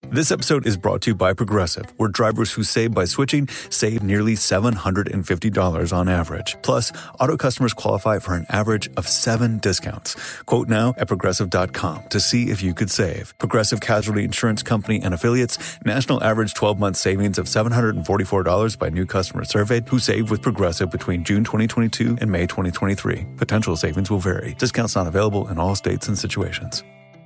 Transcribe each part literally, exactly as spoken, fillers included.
This episode is brought to you by Progressive, where drivers who save by switching save nearly seven hundred fifty dollars on average. Plus, auto customers qualify for an average of seven discounts. Quote now at progressive dot com to see if you could save. Progressive Casualty Insurance Company and Affiliates. National average twelve-month savings of seven hundred forty-four dollars by new customers surveyed who saved with Progressive between June twenty twenty-two and May twenty twenty-three. Potential savings will vary. Discounts not available in all states and situations.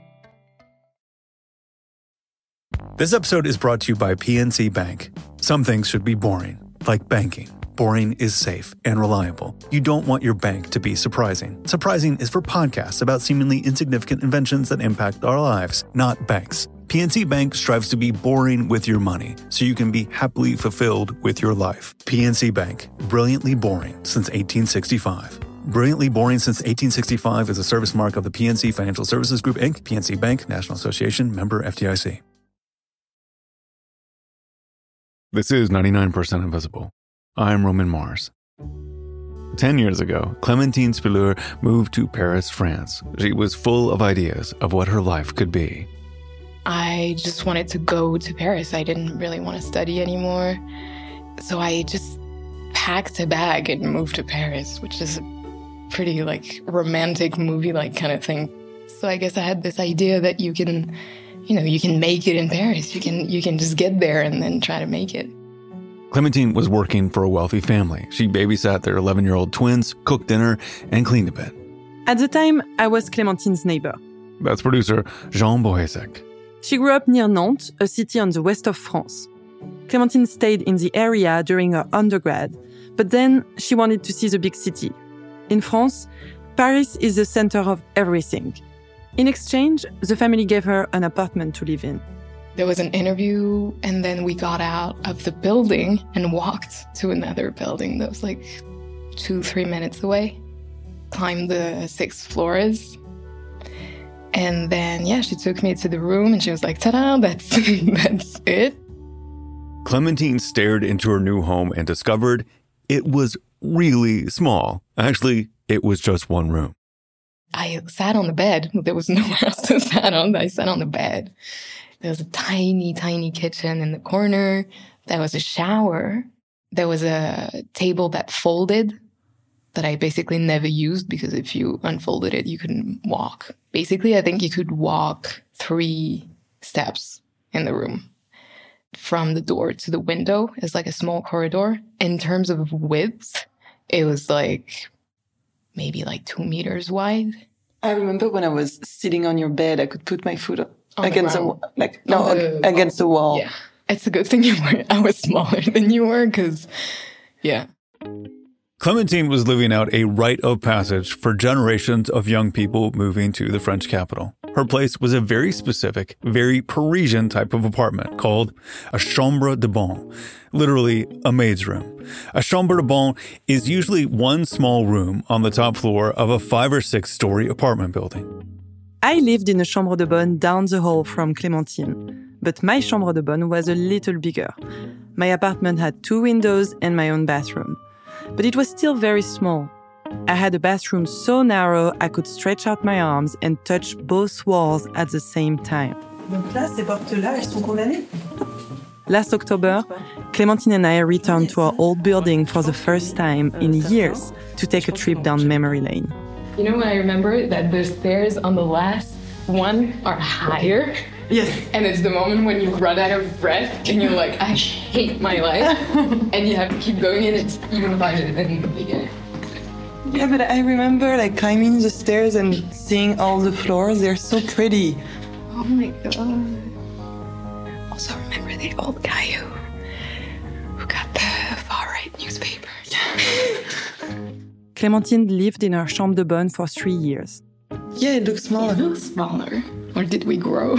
This episode is brought to you by P N C Bank. Some things should be boring, like banking. Boring is safe and reliable. You don't want your bank to be surprising. Surprising is for podcasts about seemingly insignificant inventions that impact our lives, not banks. P N C Bank strives to be boring with your money, so you can be happily fulfilled with your life. P N C Bank, brilliantly boring since eighteen sixty-five. Brilliantly boring since eighteen sixty-five is a service mark of the P N C Financial Services Group, Incorporated. P N C Bank, National Association, member F D I C. This is ninety-nine percent Invisible. I'm Roman Mars. Ten years ago, Clémentine Spileur moved to Paris, France. She was full of ideas of what her life could be. I just wanted to go to Paris. I didn't really want to study anymore. So I just packed a bag and moved to Paris, which is a pretty like romantic movie-like kind of thing. So I guess I had this idea that you can... You know, you can make it in Paris. You can you can just get there and then try to make it. Clémentine was working for a wealthy family. She babysat their eleven-year-old twins, cooked dinner, and cleaned a bit. At the time, I was Clémentine's neighbor. That's producer Jean Bohesek. She grew up near Nantes, a city on the west of France. Clémentine stayed in the area during her undergrad, but then she wanted to see the big city. In France, Paris is the center of everything. In exchange, the family gave her an apartment to live in. There was an interview, and then we got out of the building and walked to another building that was like two, three minutes away. Climbed the six floors. And then, yeah, she took me to the room and she was like, ta-da, that's, that's it. Clémentine stared into her new home and discovered it was really small. Actually, it was just one room. I sat on the bed. There was nowhere else to sit on. I sat on the bed. There was a tiny, tiny kitchen in the corner. There was a shower. There was a table that folded that I basically never used because if you unfolded it, you couldn't walk. Basically, I think you could walk three steps in the room. From the door to the window is like a small corridor. In terms of width, it was like... maybe like two meters wide. I remember when I was sitting on your bed, I could put my foot on against the, the like no the, against the wall. Yeah, it's a good thing you were. I was smaller than you were, because yeah. Clémentine was living out a rite of passage for generations of young people moving to the French capital. Her place was a very specific, very Parisian type of apartment called a chambre de bonne, literally a maid's room. A chambre de bonne is usually one small room on the top floor of a five or six story apartment building. I lived in a chambre de bonne down the hall from Clémentine, but my chambre de bonne was a little bigger. My apartment had two windows and my own bathroom, but it was still very small. I had a bathroom so narrow I could stretch out my arms and touch both walls at the same time. Donc là, ces portes-là, elles sont condamnées? Last October, Clémentine and I returned to our old building for the first time in years to take a trip down memory lane. You know what I remember? That the stairs on the last one are higher. Yes. And it's the moment when you run out of breath and you're like, I hate my life. And you have to keep going and it's even harder than the beginning. Yeah, but I remember like climbing the stairs and seeing all the floors. They're so pretty. Oh my God. Also remember the old guy who, who got the far-right newspaper. Clémentine lived in her chambre de bonne for three years. Yeah, it looks smaller. It looks smaller. Or did we grow?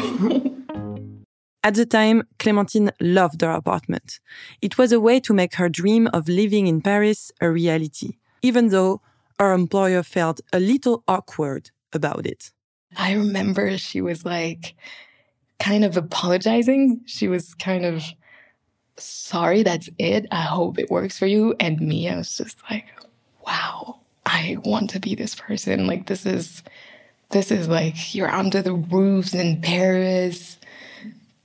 At the time, Clémentine loved her apartment. It was a way to make her dream of living in Paris a reality, even though her employer felt a little awkward about it. I remember she was like kind of apologizing. She was kind of, sorry, that's it. I hope it works for you. And me, I was just like, wow, I want to be this person. Like, this is, this is like, you're under the roofs in Paris.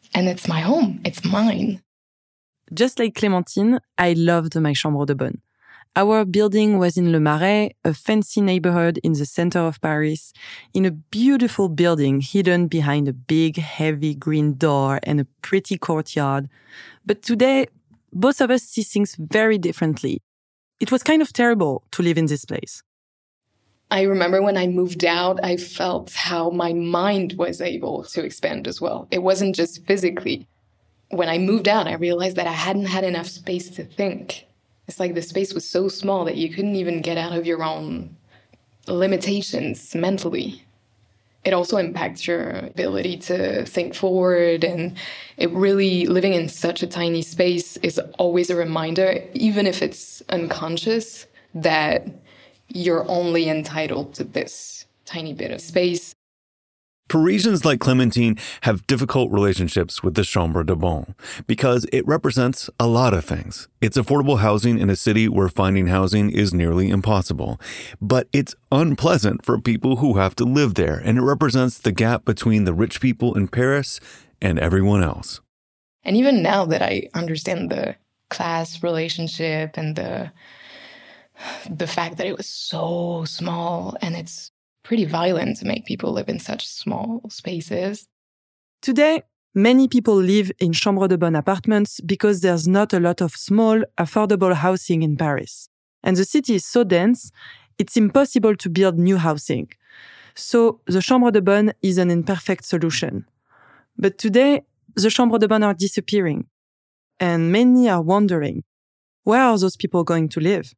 And it's my home. It's mine. Just like Clémentine, I loved my chambre de bonne. Our building was in Le Marais, a fancy neighborhood in the center of Paris, in a beautiful building hidden behind a big, heavy green door and a pretty courtyard. But today, both of us see things very differently. It was kind of terrible to live in this place. I remember when I moved out, I felt how my mind was able to expand as well. It wasn't just physically. When I moved out, I realized that I hadn't had enough space to think. It's like the space was so small that you couldn't even get out of your own limitations mentally. It also impacts your ability to think forward, and it really, living in such a tiny space is always a reminder, even if it's unconscious, that you're only entitled to this tiny bit of space. Parisians like Clémentine have difficult relationships with the Chambre de Bonne because it represents a lot of things. It's affordable housing in a city where finding housing is nearly impossible. But it's unpleasant for people who have to live there, and it represents the gap between the rich people in Paris and everyone else. And even now that I understand the class relationship and the the fact that it was so small, and it's pretty violent to make people live in such small spaces. Today, many people live in chambre de bonne apartments because there's not a lot of small, affordable housing in Paris. And the city is so dense, it's impossible to build new housing. So the chambre de bonne is an imperfect solution. But today, the chambre de bonne are disappearing. And many are wondering, where are those people going to live?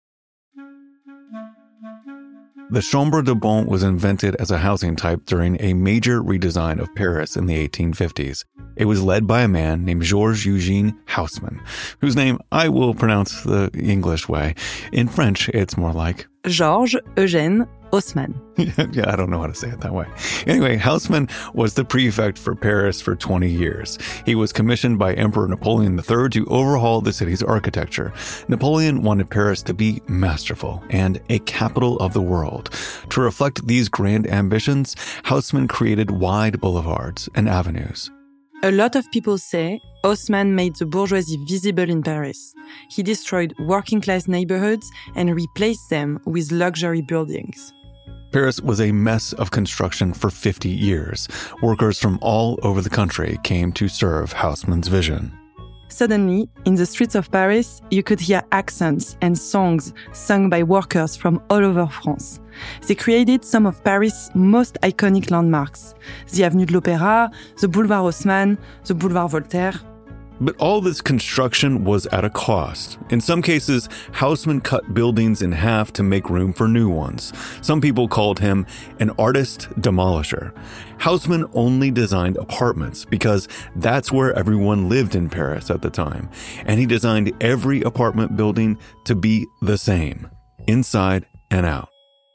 The Chambre de Bonne was invented as a housing type during a major redesign of Paris in the eighteen fifties. It was led by a man named Georges Eugène Haussmann, whose name I will pronounce the English way. In French, it's more like Georges Eugène Haussmann. Yeah, I don't know how to say it that way. Anyway, Haussmann was the prefect for Paris for twenty years. He was commissioned by Emperor Napoleon the Third to overhaul the city's architecture. Napoleon wanted Paris to be masterful and a capital of the world. To reflect these grand ambitions, Haussmann created wide boulevards and avenues. A lot of people say Haussmann made the bourgeoisie visible in Paris. He destroyed working-class neighborhoods and replaced them with luxury buildings. Paris was a mess of construction for fifty years. Workers from all over the country came to serve Haussmann's vision. Suddenly, in the streets of Paris, you could hear accents and songs sung by workers from all over France. They created some of Paris' most iconic landmarks: the Avenue de l'Opéra, the Boulevard Haussmann, the Boulevard Voltaire. But all this construction was at a cost. In some cases, Haussmann cut buildings in half to make room for new ones. Some people called him an artist demolisher. Haussmann only designed apartments because that's where everyone lived in Paris at the time. And he designed every apartment building to be the same, inside and out.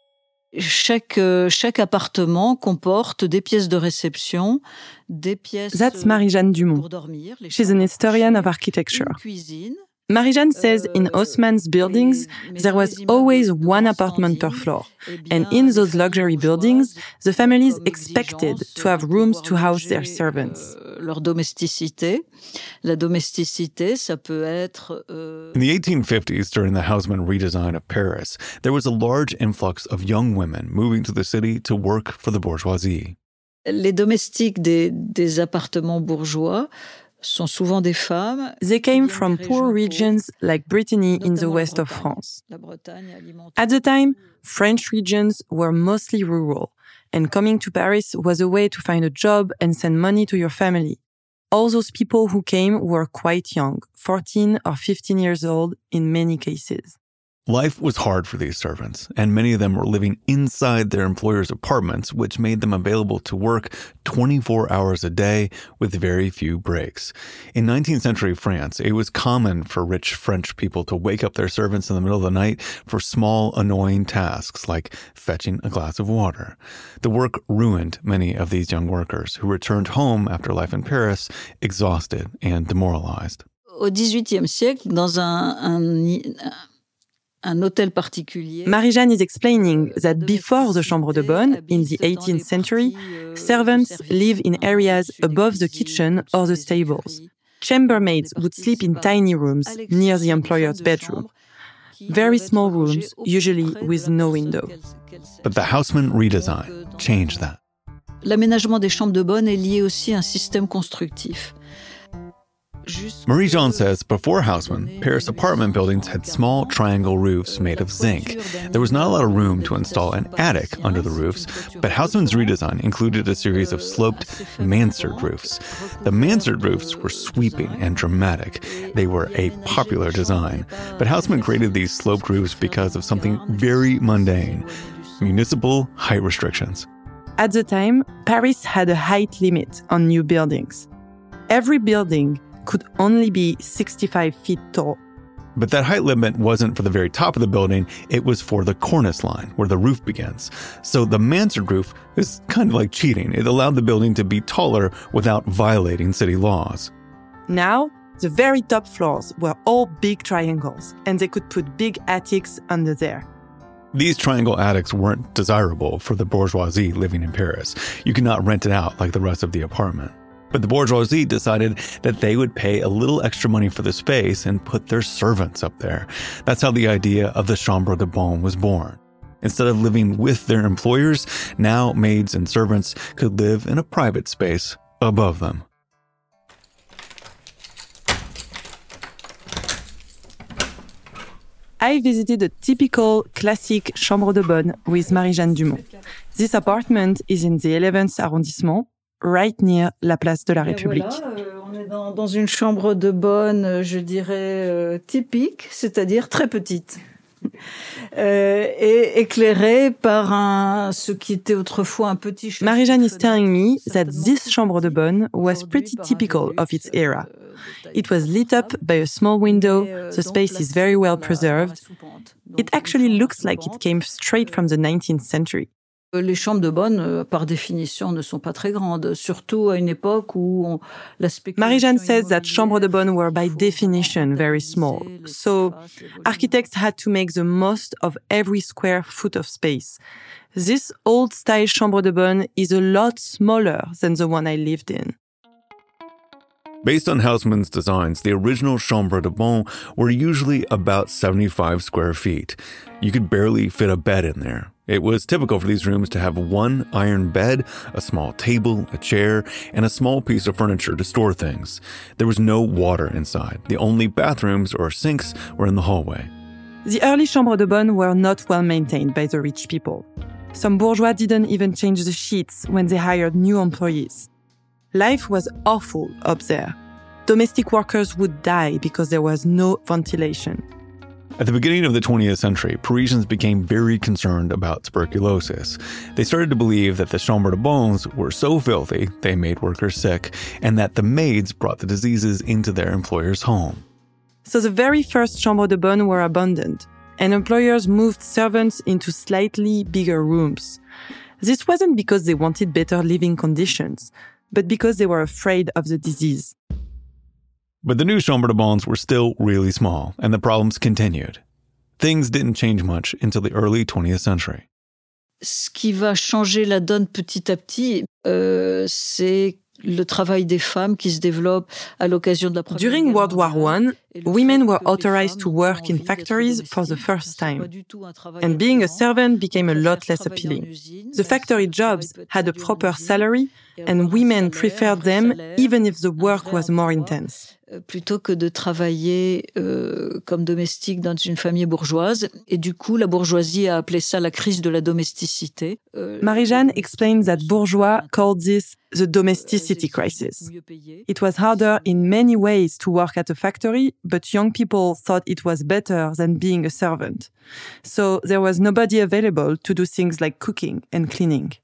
Chaque, euh, chaque appartement comporte des pièces de réception, des pièces That's Marie-Jeanne Dumont. pour dormir. She's an historian of architecture. Cuisine. Marie-Jeanne says in Haussmann's buildings, there was always one apartment per floor. And in those luxury buildings, the families expected to have rooms to house their servants. Leur domesticité. La domesticité, ça peut être... Euh... In the eighteen fifties, during the Haussmann redesign of Paris, there was a large influx of young women moving to the city to work for the bourgeoisie. Les domestiques des, des appartements bourgeois sont souvent des femmes. They came from poor regions like Brittany in the west of France. At the time, French regions were mostly rural, and coming to Paris was a way to find a job and send money to your family. All those people who came were quite young, fourteen or fifteen years old in many cases. Life was hard for these servants, and many of them were living inside their employers' apartments, which made them available to work twenty-four hours a day with very few breaks. In nineteenth century France, it was common for rich French people to wake up their servants in the middle of the night for small, annoying tasks like fetching a glass of water. The work ruined many of these young workers who returned home after life in Paris exhausted and demoralized. Au dix-huitième siècle, dans un... un un hôtel particulier. Marie-Jeanne is explaining that before the chambre de bonne, in the eighteenth century, servants live in areas above the kitchen or the stables. Chambermaids would sleep in tiny rooms near the employer's bedroom. Very small rooms, usually with no window. But the Haussmann redesign changed that. L'aménagement des chambres de bonne est lié aussi à un système constructif. Marie-Jeanne says before Haussmann, Paris apartment buildings had small triangle roofs made of zinc. There was not a lot of room to install an attic under the roofs, but Haussmann's redesign included a series of sloped mansard roofs. The mansard roofs were sweeping and dramatic. They were a popular design, but Haussmann created these sloped roofs because of something very mundane: municipal height restrictions. At the time, Paris had a height limit on new buildings. Every building could only be sixty-five feet tall. But that height limit wasn't for the very top of the building, it was for the cornice line, where the roof begins. So the mansard roof is kind of like cheating. It allowed the building to be taller without violating city laws. Now, the very top floors were all big triangles, and they could put big attics under there. These triangle attics weren't desirable for the bourgeoisie living in Paris. You could not rent it out like the rest of the apartment. But the bourgeoisie decided that they would pay a little extra money for the space and put their servants up there. That's how the idea of the chambre de bonne was born. Instead of living with their employers, now maids and servants could live in a private space above them. I visited a typical classic chambre de bonne with Marie-Jeanne Dumont. This apartment is in the eleventh arrondissement, right near la place de la République. Voilà, euh, on est dans, dans une chambre de bonne, je dirais, euh, typique, c'est-à-dire très petite. Euh, et éclairée par un, ce qui était autrefois un petit... Marie-Jeanne is telling me that this chambre de bonne was pretty typical of its era. It was lit up by a small window, the space is very well preserved. It actually looks like it came straight from the nineteenth century. Les chambres de bonne, par définition, ne sont pas très grandes, surtout à une époque où on, la spéculation... Marie-Jeanne says that chambres de bonne were by definition very small. So architects had to make the most of every square foot of space. This old-style chambre de bonne is a lot smaller than the one I lived in. Based on Haussmann's designs, the original chambre de bonne were usually about seventy-five square feet. You could barely fit a bed in there. It was typical for these rooms to have one iron bed, a small table, a chair, and a small piece of furniture to store things. There was no water inside. The only bathrooms or sinks were in the hallway. The early chambres de bonne were not well maintained by the rich people. Some bourgeois didn't even change the sheets when they hired new employees. Life was awful up there. Domestic workers would die because there was no ventilation. At the beginning of the twentieth century, Parisians became very concerned about tuberculosis. They started to believe that the chambre de bonnes were so filthy they made workers sick, and that the maids brought the diseases into their employer's home. So the very first chambre de bonne were abandoned, and employers moved servants into slightly bigger rooms. This wasn't because they wanted better living conditions, but because they were afraid of the disease. But the new chambre de bonnes were still really small, and the problems continued. Things didn't change much until the early twentieth century. Ce qui va changer la donne petit à petit, euh, c'est le travail des femmes qui se développe à l'occasion de la Première Guerre mondiale. During World War One, women were authorized to work in factories for the first time, and being a servant became a lot less appealing. The factory jobs had a proper salary, and women preferred them even if the work was more intense. Plutôt que de travailler euh, comme domestique dans une famille bourgeoise. Et du coup, la bourgeoisie a appelé ça la crise de la domesticité. Euh, Marie-Jeanne explains that bourgeois called this the domesticity crisis. It was harder in many ways to work at a factory, but young people thought it was better than being a servant. So there was nobody available to do things like cooking and cleaning.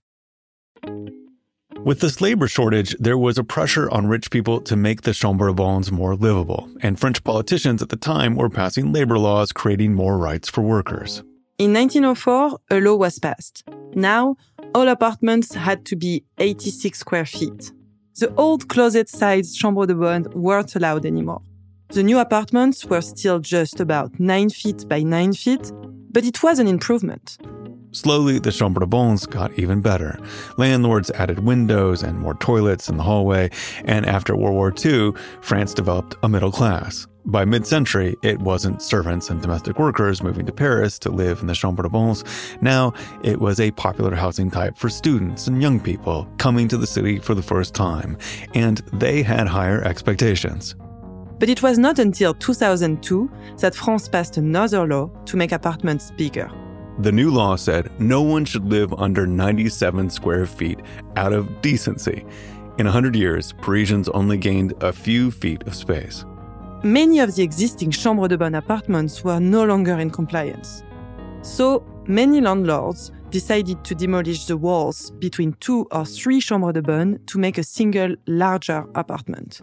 With this labor shortage, there was a pressure on rich people to make the chambre de bonnes more livable, and French politicians at the time were passing labor laws creating more rights for workers. In nineteen oh four, a law was passed. Now, all apartments had to be eighty-six square feet. The old closet-sized chambre de bonne weren't allowed anymore. The new apartments were still just about nine feet by nine feet, but it was an improvement. Slowly, the chambres de bonnes got even better. Landlords added windows and more toilets in the hallway, and after World War Two, France developed a middle class. By mid-century, it wasn't servants and domestic workers moving to Paris to live in the chambres de bonnes. Now, it was a popular housing type for students and young people coming to the city for the first time, and they had higher expectations. But it was not until two thousand two that France passed another law to make apartments bigger. The new law said no one should live under ninety-seven square feet out of decency. In one hundred years, Parisians only gained a few feet of space. Many of the existing chambres de bonne apartments were no longer in compliance. So many landlords decided to demolish the walls between two or three chambres de bonne to make a single, larger apartment.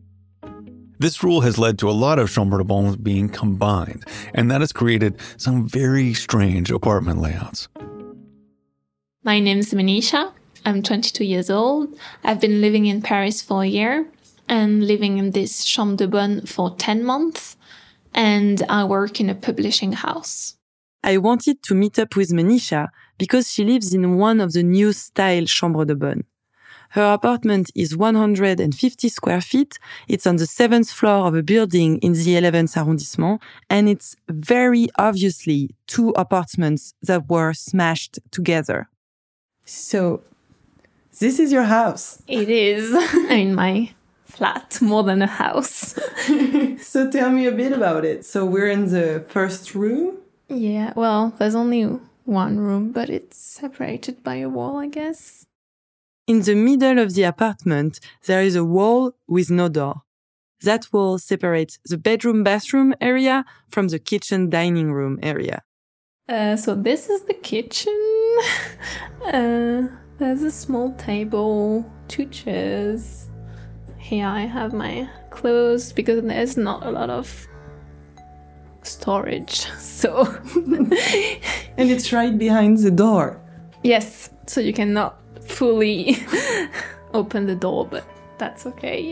This rule has led to a lot of chambres de bonnes being combined, and that has created some very strange apartment layouts. My name is Manisha. I'm twenty-two years old. I've been living in Paris for a year and living in this chambre de bonne for ten months, and I work in a publishing house. I wanted to meet up with Manisha because she lives in one of the new style chambres de bonne. Her apartment is one hundred fifty square feet. It's on the seventh floor of a building in the eleventh arrondissement, and it's very obviously two apartments that were smashed together. So, this is your house. It is. I mean, my flat, more than a house. So tell me a bit about it. So we're in the first room? Yeah, well, there's only one room, but it's separated by a wall, I guess. In the middle of the apartment, there is a wall with no door. That wall separates the bedroom-bathroom area from the kitchen-dining room area. Uh, so this is the kitchen. uh, there's a small table, two chairs. Here I have my clothes because there's not a lot of storage. So, and it's right behind the door. Yes, so you cannot fully open the door, but that's okay.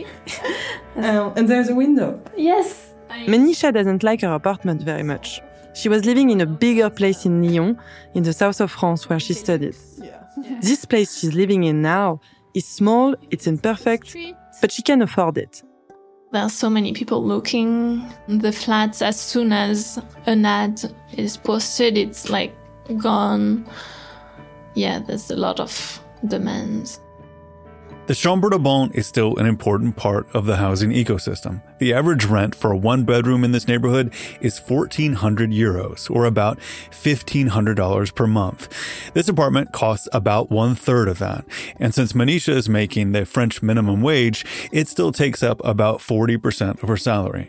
uh, and there's a window. Yes. Manisha doesn't like her apartment very much. She was living in a bigger place in Lyon, in the south of France, where she studied. Yeah. This place she's living in now is small, it's imperfect, but she can afford it. There are so many people looking at the flats. As soon as an ad is posted, it's like gone. Yeah, there's a lot of demand. The chambre de bonne is still an important part of the housing ecosystem. The average rent for a one bedroom in this neighborhood is fourteen hundred euros, or about fifteen hundred dollars per month. This apartment costs about one third of that. And since Manisha is making the French minimum wage, it still takes up about forty percent of her salary.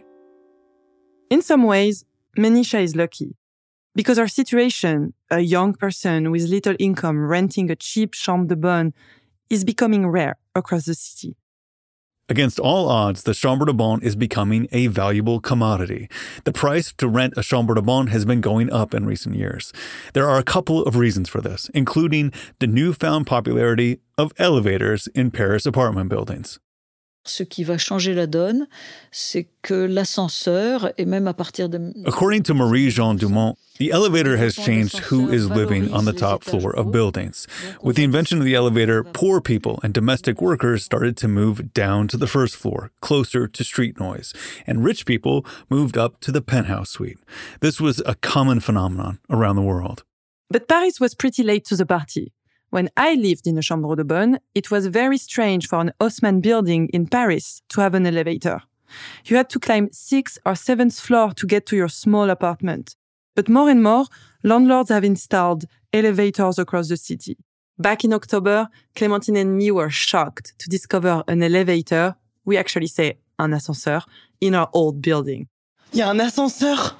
In some ways, Manisha is lucky. Because her situation, a young person with little income renting a cheap chambre de bonne, is becoming rare across the city. Against all odds, the chambre de bonne is becoming a valuable commodity. The price to rent a chambre de bonne has been going up in recent years. There are a couple of reasons for this, including the newfound popularity of elevators in Paris apartment buildings. Ce qui va changer la donne, c'est que l'ascenseur, et même à partir de... According to Marie-Jeanne Dumont, the elevator has changed who is living on the top floor of buildings. With the invention of the elevator, poor people and domestic workers started to move down to the first floor, closer to street noise, and rich people moved up to the penthouse suite. This was a common phenomenon around the world. But Paris was pretty late to the party. When I lived in a chambre de bonne, it was very strange for an Haussmann building in Paris to have an elevator. You had to climb sixth or seventh floor to get to your small apartment. But more and more, landlords have installed elevators across the city. Back in October, Clémentine and me were shocked to discover an elevator, we actually say un ascenseur, in our old building. Il y a un ascenseur.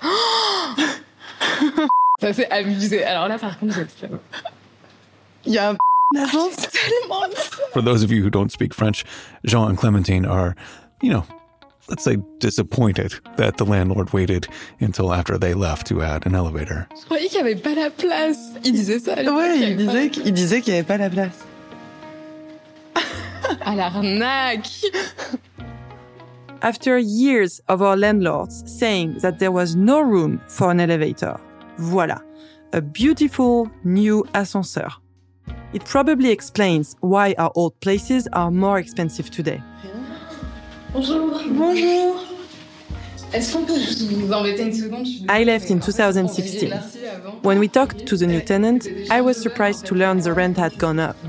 Ça c'est abusé. Alors là, par contre, je le sais. Il y a un ascenseur tellement. For those of you who don't speak French, Jean and Clémentine are, you know, let's say disappointed that the landlord waited until after they left to add an elevator. Je croyais qu'il n'y avait pas la place. Il disait ça. Ouais, il disait, qu'il disait qu'il n'y avait pas la place. À l'arnaque. after years of our landlords saying that there was no room for an elevator, voilà, a beautiful new ascenseur. It probably explains why our old places are more expensive today. Bonjour. Bonjour. Est-ce qu'on peut juste vous embêter une seconde? I left in two thousand sixteen. When we talked to the new tenant, I was surprised to learn the rent had gone up.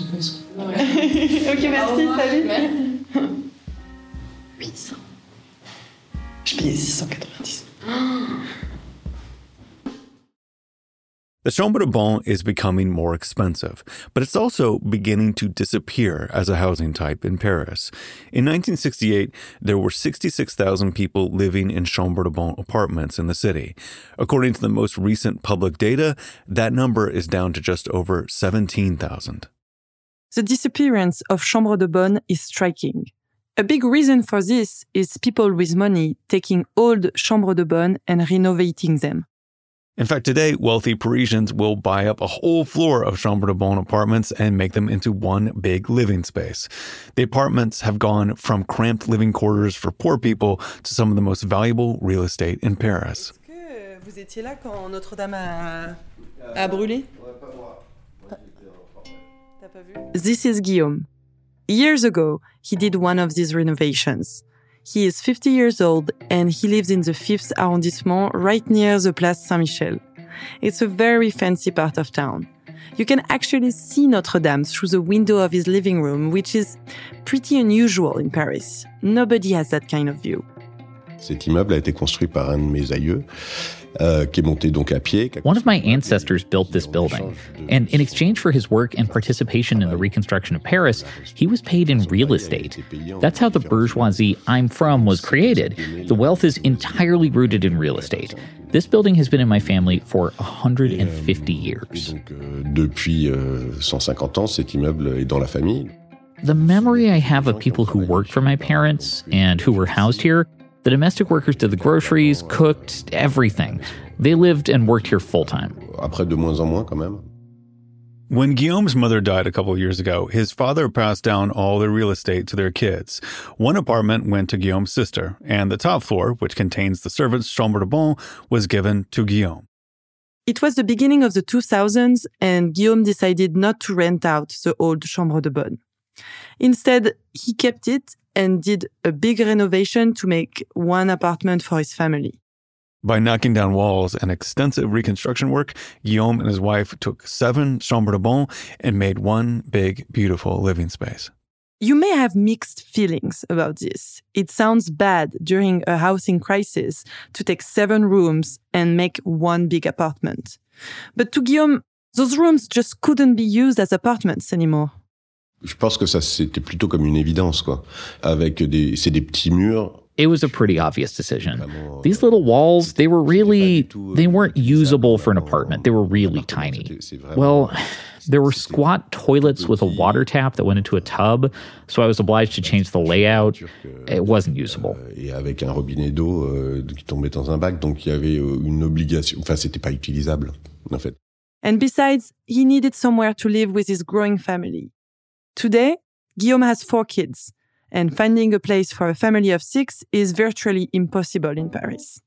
Ok, merci, salut. huit cents. Je payais six cent quatre-vingt-dix. The chambre de bon is becoming more expensive, but it's also beginning to disappear as a housing type in Paris. In nineteen sixty-eight, there were sixty-six thousand people living in chambre de bon apartments in the city. According to the most recent public data, that number is down to just over seventeen thousand. The disappearance of chambre de bonne is striking. A big reason for this is people with money taking old chambre de bonne and renovating them. In fact, today, wealthy Parisians will buy up a whole floor of chambre de bon apartments and make them into one big living space. The apartments have gone from cramped living quarters for poor people to some of the most valuable real estate in Paris. Est-ce que vous étiez là quand Notre-Dame a, a brûlé? This is Guillaume. Years ago, he did one of these renovations. He is fifty years old and he lives in the fifth arrondissement right near the Place Saint-Michel. It's a very fancy part of town. You can actually see Notre-Dame through the window of his living room, which is pretty unusual in Paris. Nobody has that kind of view. Cet immeuble a été construit par un de mes aïeux, euh, qui est monté donc à pied. One of my ancestors built this building, and in exchange for his work and participation in the reconstruction of Paris, he was paid in real estate. That's how the bourgeoisie I'm from was created. The wealth is entirely rooted in real estate. This building has been in my family for one hundred fifty years. Donc, euh, depuis euh, cent cinquante ans, cet immeuble est dans la famille. The memory I have of people who worked for my parents and who were housed here, the domestic workers did the groceries, cooked, everything. They lived and worked here full-time. Après, de moins en moins, quand même. When Guillaume's mother died a couple of years ago, his father passed down all the real estate to their kids. One apartment went to Guillaume's sister, and the top floor, which contains the servants' chambre de bon, was given to Guillaume. It was the beginning of the two thousands, and Guillaume decided not to rent out the old chambre de bonne. Instead, he kept it and did a big renovation to make one apartment for his family. By knocking down walls and extensive reconstruction work, Guillaume and his wife took seven chambres de bon and made one big, beautiful living space. You may have mixed feelings about this. It sounds bad during a housing crisis to take seven rooms and make one big apartment. But to Guillaume, those rooms just couldn't be used as apartments anymore. Je pense que ça, c'était plutôt comme une évidence, quoi. Avec des, c'est des petits murs. It was a pretty obvious decision. These little walls, they were really, they weren't usable for an apartment. They were really tiny. Well, there were squat toilets with a water tap that went into a tub, so I was obliged to change the layout. It wasn't usable. Et avec un robinet d'eau euh, qui tombait dans un bac, donc il y avait une obligation. Enfin, c'était pas utilisable, en fait. And besides, he needed somewhere to live with his growing family. Today, Guillaume has four kids, and finding a place for a family of six is virtually impossible in Paris.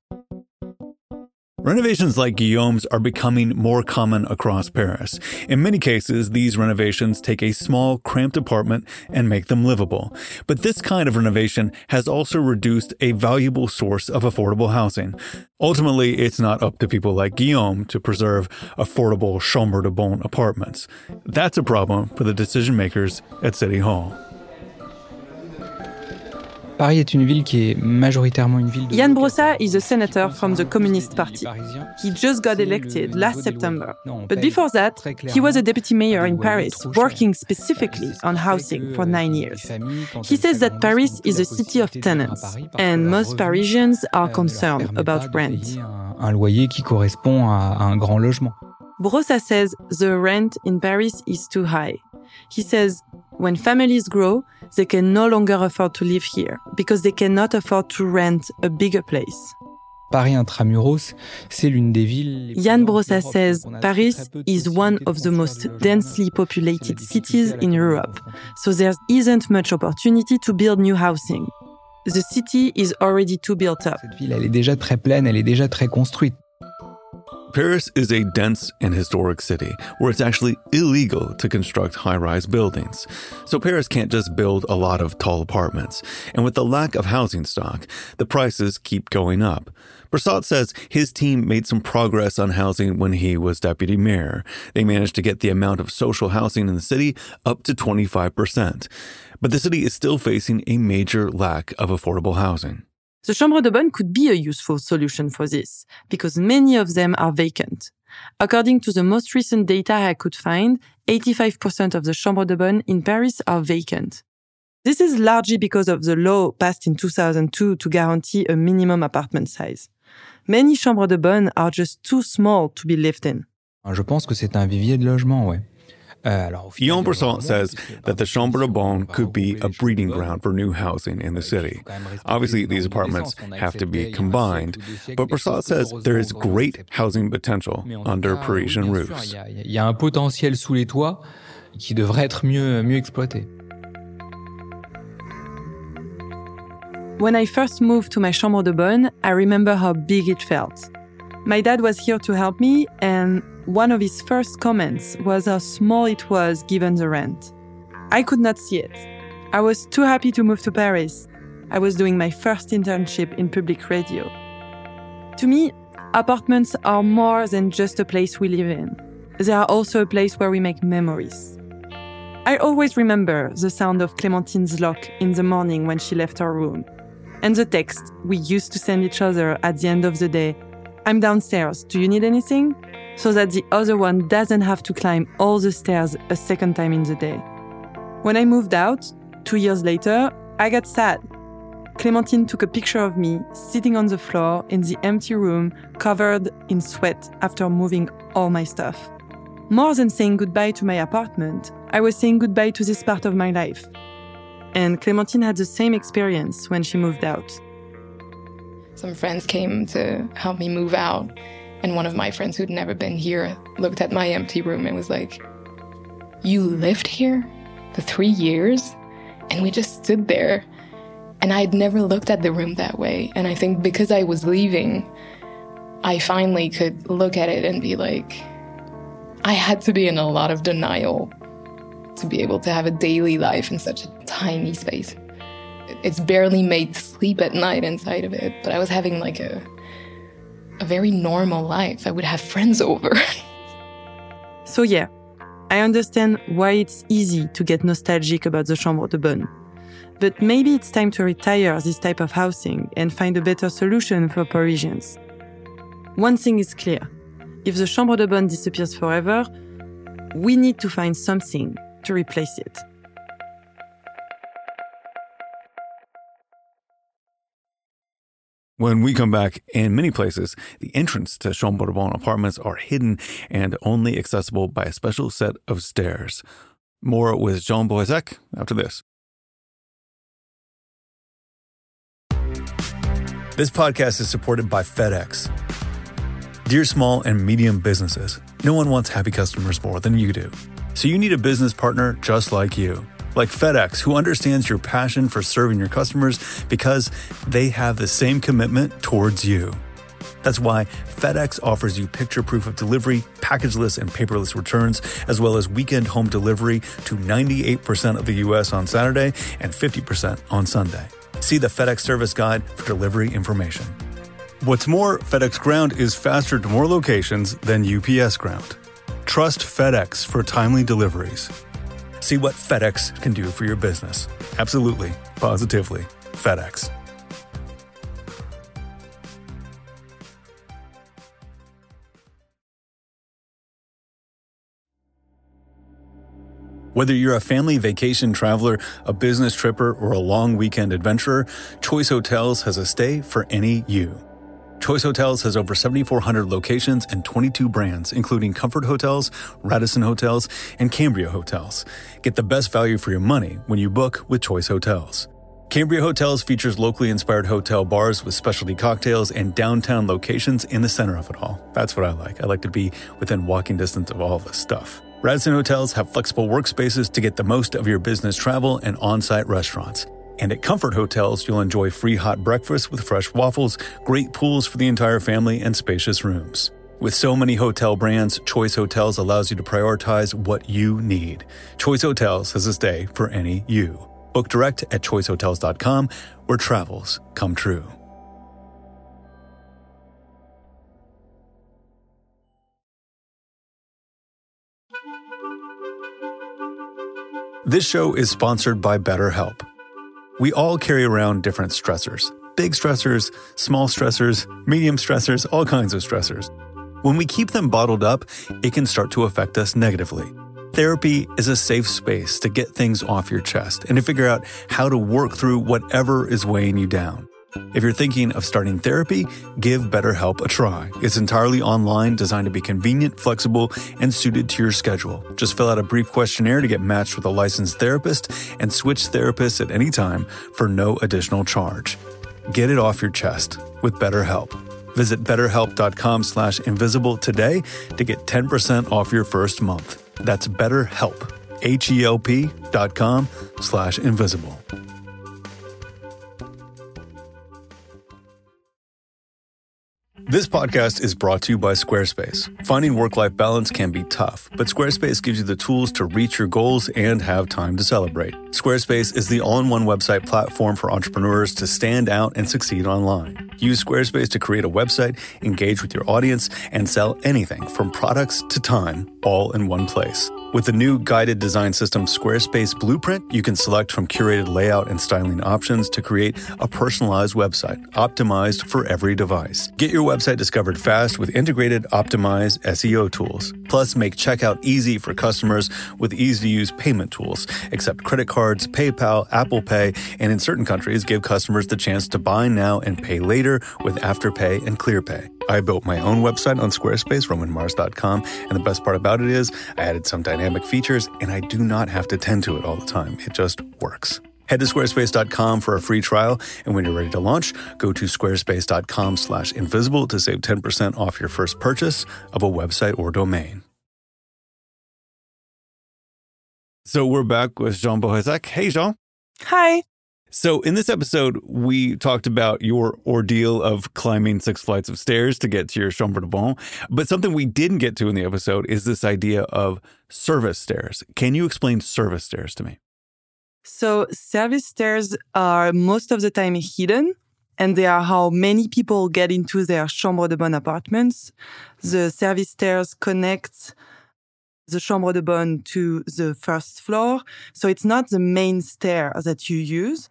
Renovations like Guillaume's are becoming more common across Paris. In many cases, these renovations take a small, cramped apartment and make them livable. But this kind of renovation has also reduced a valuable source of affordable housing. Ultimately, it's not up to people like Guillaume to preserve affordable chambre de bon apartments. That's a problem for the decision makers at City Hall. Paris est une ville qui est majoritairement une ville de... Yann Brossat is a senator from the Communist Party. He just got elected last September. But before that, he was a deputy mayor in Paris, working specifically on housing for nine years. He says that Paris is a city of tenants, and most Parisians are concerned about rent. Un loyer qui correspond à un grand logement. Brossat says the rent in Paris is too high. He says when families grow, they can no longer afford to live here because they cannot afford to rent a bigger place. Paris intramuros, c'est l'une des villes... Yann Brossat says Paris is one of the most densely populated cities in Europe, so there isn't much opportunity to build new housing. the city is already too built up. Cette ville, elle est déjà très pleine, elle est déjà très construite. Paris is a dense and historic city where it's actually illegal to construct high-rise buildings. So Paris can't just build a lot of tall apartments. And with the lack of housing stock, the prices keep going up. Bressot says his team made some progress on housing when he was deputy mayor. They managed to get the amount of social housing in the city up to twenty-five percent. But the city is still facing a major lack of affordable housing. The Chambre de Bonne could be a useful solution for this, because many of them are vacant. According to the most recent data I could find, eighty-five percent of the Chambre de Bonne in Paris are vacant. This is largely because of the law passed in two thousand two to guarantee a minimum apartment size. Many Chambres de Bonne are just too small to be lived in. Je pense que c'est un vivier de logement, ouais. Guillaume Bressot says that the Chambre de Bonne could be a breeding ground for new housing in the city. Obviously, these apartments have to be combined, but Bressot says there is great housing potential under Parisian roofs. Il y a un potentiel sous les toits qui devrait être mieux, mieux exploité. When I first moved to my Chambre de Bonne, I remember how big it felt. My dad was here to help me, and one of his first comments was how small it was given the rent. I could not see it. I was too happy to move to Paris. I was doing my first internship in public radio. To me, apartments are more than just a place we live in. They are also a place where we make memories. I always remember the sound of Clémentine's lock in the morning when she left her room, and the text we used to send each other at the end of the day, "I'm downstairs, do you need anything?" so that the other one doesn't have to climb all the stairs a second time in the day. When I moved out, two years later, I got sad. Clémentine took a picture of me sitting on the floor in the empty room, covered in sweat after moving all my stuff. More than saying goodbye to my apartment, I was saying goodbye to this part of my life. And Clémentine had the same experience when she moved out. Some friends came to help me move out. And one of my friends who'd never been here looked at my empty room and was like, "You lived here for three years?" And we just stood there. And I'd never looked at the room that way. And I think because I was leaving, I finally could look at it and be like, I had to be in a lot of denial to be able to have a daily life in such a tiny space. It's barely made to sleep at night inside of it, but I was having like a a very normal life. I would have friends over. So yeah, I understand why it's easy to get nostalgic about the Chambre de Bonne. But maybe it's time to retire this type of housing and find a better solution for Parisians. One thing is clear. If the Chambre de Bonne disappears forever, we need to find something to replace it. When we come back, in many places, the entrance to Chambre de Bonne apartments are hidden and only accessible by a special set of stairs. More with Jean Boisec after this. This podcast is supported by FedEx. Dear small and medium businesses, no one wants happy customers more than you do. So you need a business partner just like you. Like FedEx, who understands your passion for serving your customers because they have the same commitment towards you. That's why FedEx offers you picture proof of delivery, packageless and paperless returns, as well as weekend home delivery to ninety-eight percent of the U S on Saturday and fifty percent on Sunday. See the FedEx service guide for delivery information. What's more, FedEx Ground is faster to more locations than U P S Ground. Trust FedEx for timely deliveries. See what FedEx can do for your business. Absolutely, positively, FedEx. Whether you're a family vacation traveler, a business tripper, or a long weekend adventurer, Choice Hotels has a stay for any you. Choice Hotels has over seventy-four hundred locations and twenty-two brands, including Comfort Hotels, Radisson Hotels, and Cambria Hotels. Get the best value for your money when you book with Choice Hotels. Cambria Hotels features locally inspired hotel bars with specialty cocktails and downtown locations in the center of it all. That's what I like. I like to be within walking distance of all this stuff. Radisson Hotels have flexible workspaces to get the most of your business travel and on-site restaurants. And at Comfort Hotels, you'll enjoy free hot breakfast with fresh waffles, great pools for the entire family, and spacious rooms. With so many hotel brands, Choice Hotels allows you to prioritize what you need. Choice Hotels has a stay for any you. Book direct at choice hotels dot com, where travels come true. This show is sponsored by BetterHelp. We all carry around different stressors. Big stressors, small stressors, medium stressors, all kinds of stressors. When we keep them bottled up, it can start to affect us negatively. Therapy is a safe space to get things off your chest and to figure out how to work through whatever is weighing you down. If you're thinking of starting therapy, give BetterHelp a try. It's entirely online, designed to be convenient, flexible, and suited to your schedule. Just fill out a brief questionnaire to get matched with a licensed therapist and switch therapists at any time for no additional charge. Get it off your chest with BetterHelp. Visit betterhelp.com slash invisible today to get ten percent off your first month. That's BetterHelp, H-E-L-P dot com slash invisible. This podcast is brought to you by Squarespace. Finding work-life balance can be tough, but Squarespace gives you the tools to reach your goals and have time to celebrate. Squarespace is the all-in-one website platform for entrepreneurs to stand out and succeed online. Use Squarespace to create a website, engage with your audience, and sell anything from products to time, all in one place. With the new guided design system Squarespace Blueprint, you can select from curated layout and styling options to create a personalized website, optimized for every device. Get your website discovered fast with integrated, optimized S E O tools. Plus, make checkout easy for customers with easy-to-use payment tools. Accept credit cards, PayPal, Apple Pay, and in certain countries, give customers the chance to buy now and pay later with Afterpay and ClearPay. I built my own website on Squarespace, roman mars dot com, and the best part about it is I added some dynamic features, and I do not have to tend to it all the time. It just works. Head to squarespace dot com for a free trial, and when you're ready to launch, go to squarespace dot com slash invisible to save ten percent off your first purchase of a website or domain. So we're back with Jean Bohezek. Hey, Jean. Hi. So in this episode, we talked about your ordeal of climbing six flights of stairs to get to your chambre de bon. But something we didn't get to in the episode is this idea of service stairs. Can you explain service stairs to me? So service stairs are most of the time hidden, and they are how many people get into their chambre de bonne apartments. The service stairs connect the chambre de bonne to the first floor. So it's not the main stair that you use.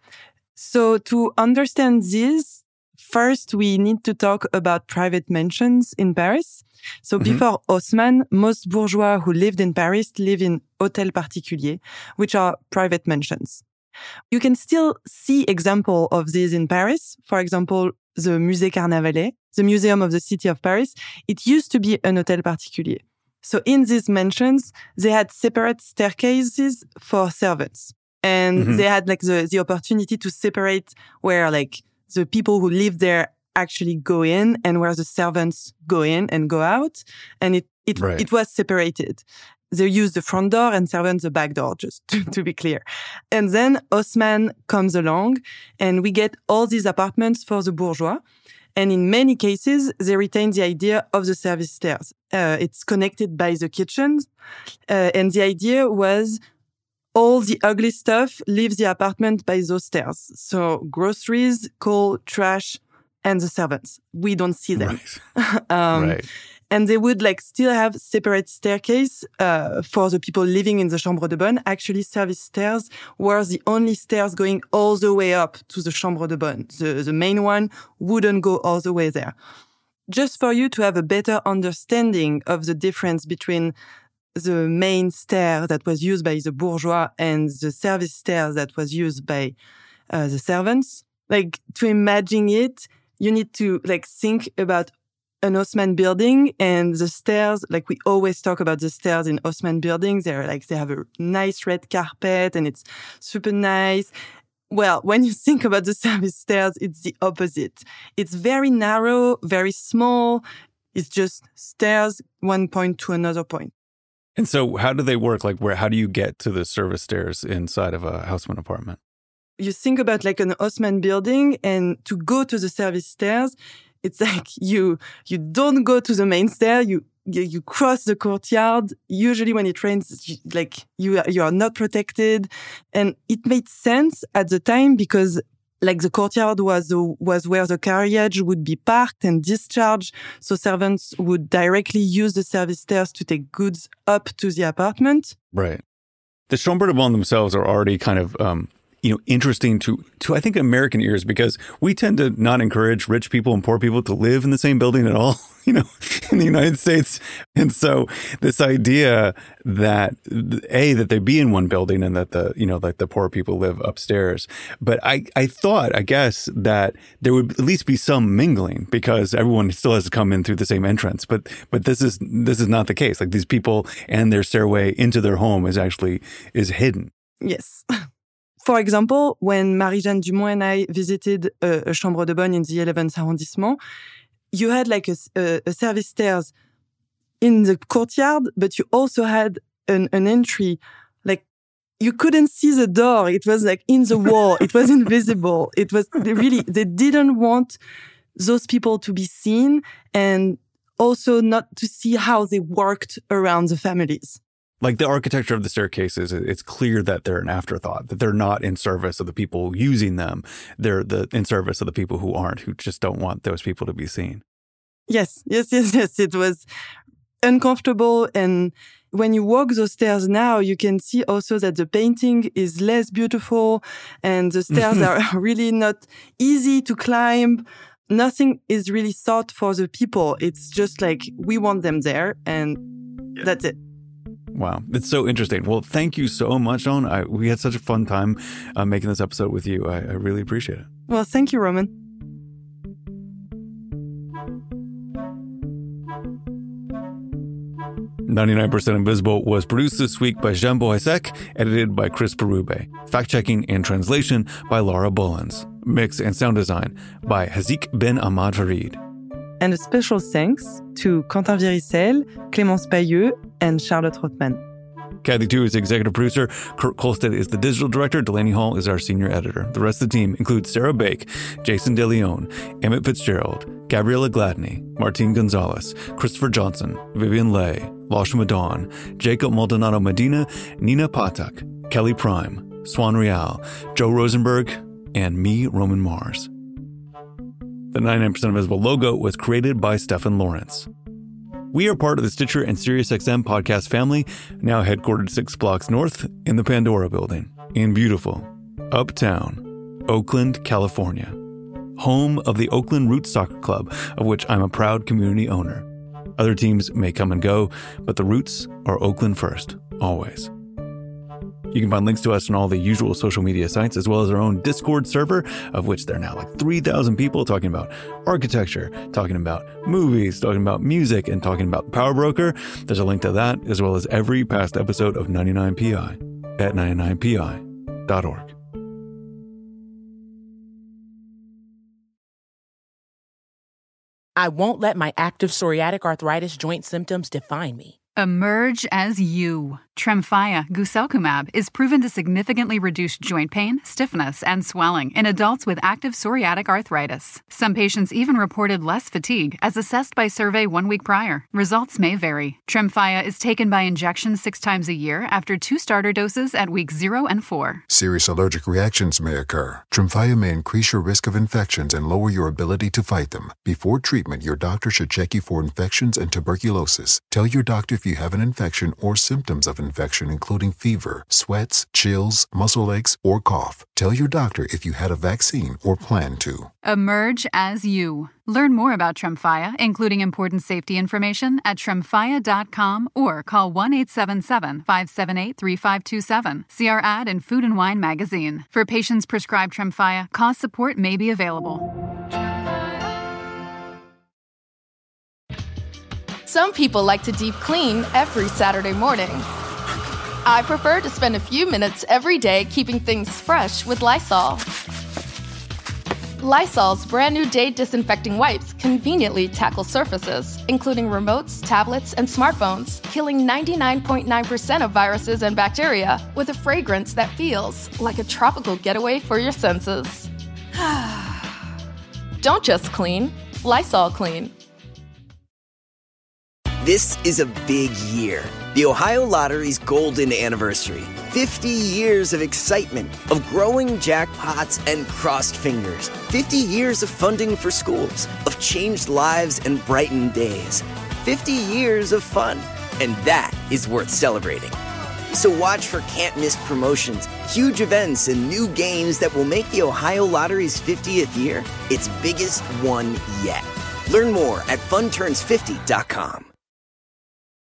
So to understand this, first we need to talk about private mansions in Paris. So mm-hmm. before Haussmann, most bourgeois who lived in Paris live in hôtels particuliers, which are private mansions. You can still see example of these in Paris. For example, the Musée Carnavalet, the Museum of the City of Paris. It used to be an hôtel particulier. So in these mansions, they had separate staircases for servants. And mm-hmm. they had like the, the opportunity to separate where like the people who live there actually go in and where the servants go in and go out. And it, it, right. it was separated. They used the front door and servants the back door, just to, to be clear. And then Haussmann comes along and we get all these apartments for the bourgeois. And in many cases, they retain the idea of the service stairs. Uh, it's connected by the kitchens. Uh, and the idea was all the ugly stuff leaves the apartment by those stairs. So groceries, coal, trash, and the servants. We don't see them. Right. um, right. And they would like still have separate staircase uh, for the people living in the chambre de bonne. Actually, service stairs were the only stairs going all the way up to the chambre de bonne. The, the main one wouldn't go all the way there. Just for you to have a better understanding of the difference between the main stair that was used by the bourgeois and the service stair that was used by uh, the servants, like to imagine it, you need to like think about an Haussmann building and the stairs, like we always talk about the stairs in Haussmann buildings. They're like, they have a nice red carpet and it's super nice. Well, when you think about the service stairs, it's the opposite. It's very narrow, very small. It's just stairs, one point to another point. And so how do they work? Like where, how do you get to the service stairs inside of a Haussmann apartment? you think about like an Haussmann building, and to go to the service stairs, it's like you you don't go to the main stair, you you, you cross the courtyard. Usually when it rains, you, like you are, you are not protected. And it made sense at the time because like the courtyard was was where the carriage would be parked and discharged, so servants would directly use the service stairs to take goods up to the apartment. Right. The chambres de bonne themselves are already kind of, um, you know, interesting to, to, I think, American ears, because we tend to not encourage rich people and poor people to live in the same building at all, you know, in the United States. And so this idea that, A, that they be in one building and that the, you know, like the poor people live upstairs. But I, I thought, I guess, that there would at least be some mingling because everyone still has to come in through the same entrance. But, but this is, this is not the case. Like these people and their stairway into their home is actually, is hidden. Yes. For example, when Marie-Jeanne Dumont and I visited a, a chambre de bonne in the eleventh arrondissement, you had like a, a, a service stairs in the courtyard, but you also had an, an entry. Like you couldn't see the door. It was like in the wall. It was invisible. It was really, they didn't want those people to be seen and also not to see how they worked around the families. Like the architecture of the staircases, it's clear that they're an afterthought, that they're not in service of the people using them. They're the in service of the people who aren't, who just don't want those people to be seen. Yes, yes, yes, yes. It was uncomfortable. And when you walk those stairs now, you can see also that the painting is less beautiful and the stairs are really not easy to climb. Nothing is really thought for the people. It's just like, we want them there and yeah. That's it. Wow. It's so interesting. Well, thank you so much, Jeanne. I, we had such a fun time uh, making this episode with you. I, I really appreciate it. Well, thank you, Roman. ninety-nine percent Invisible was produced this week by Jean Boisek, edited by Chris Berube. Fact-checking and translation by Laura Bullens. Mix and sound design by Hazik Ben Ahmad Farid. And a special thanks to Quentin Viricel, Clémence Bayeux, and Charlotte Rothman. Kathy Tu is the executive producer. Kurt Kolstad is the digital director. Delaney Hall is our senior editor. The rest of the team includes Sarah Bake, Jason DeLeon, Emmett Fitzgerald, Gabriella Gladney, Martine Gonzalez, Christopher Johnson, Vivian Leigh, Lashma Dawn, Jacob Maldonado Medina, Nina Patak, Kelly Prime, Swan Real, Joe Rosenberg, and me, Roman Mars. The ninety-nine percent Invisible logo was created by Stefan Lawrence. We are part of the Stitcher and SiriusXM podcast family, now headquartered six blocks north in the Pandora Building in beautiful, uptown, Oakland, California, home of the Oakland Roots Soccer Club, of which I'm a proud community owner. Other teams may come and go, but the Roots are Oakland first, always. You can find links to us on all the usual social media sites, as well as our own Discord server, of which there are now like three thousand people talking about architecture, talking about movies, talking about music, and talking about Power Broker. There's a link to that, as well as every past episode of ninety-nine P I at ninety-nine P I dot org. I won't let my active psoriatic arthritis joint symptoms define me. Emerge as you. Tremfya, guselkumab, is proven to significantly reduce joint pain, stiffness, and swelling in adults with active psoriatic arthritis. Some patients even reported less fatigue, as assessed by survey one week prior. Results may vary. Tremfya is taken by injection six times a year after two starter doses at weeks zero and four. Serious allergic reactions may occur. Tremfya may increase your risk of infections and lower your ability to fight them. Before treatment, your doctor should check you for infections and tuberculosis. Tell your doctor if you have an infection or symptoms of infection, including fever, sweats, chills, muscle aches, or cough. Tell your doctor if you had a vaccine or plan to. Emerge as you. Learn more about Tremfya, including important safety information, at tremfya dot com or call one eight seven seven, five seven eight, three five two seven. See our ad in Food and Wine magazine. For patients prescribed Tremfya, cost support may be available. Some people like to deep clean every Saturday morning. I prefer to spend a few minutes every day keeping things fresh with Lysol. Lysol's brand new Daid disinfecting wipes conveniently tackle surfaces, including remotes, tablets, and smartphones, killing ninety-nine point nine percent of viruses and bacteria with a fragrance that feels like a tropical getaway for your senses. Don't just clean, Lysol clean. This is a big year. The Ohio Lottery's golden anniversary. fifty years of excitement, of growing jackpots and crossed fingers. fifty years of funding for schools, of changed lives and brightened days. fifty years of fun, and that is worth celebrating. So watch for can't-miss promotions, huge events, and new games that will make the Ohio Lottery's fiftieth year its biggest one yet. Learn more at fun turns fifty dot com.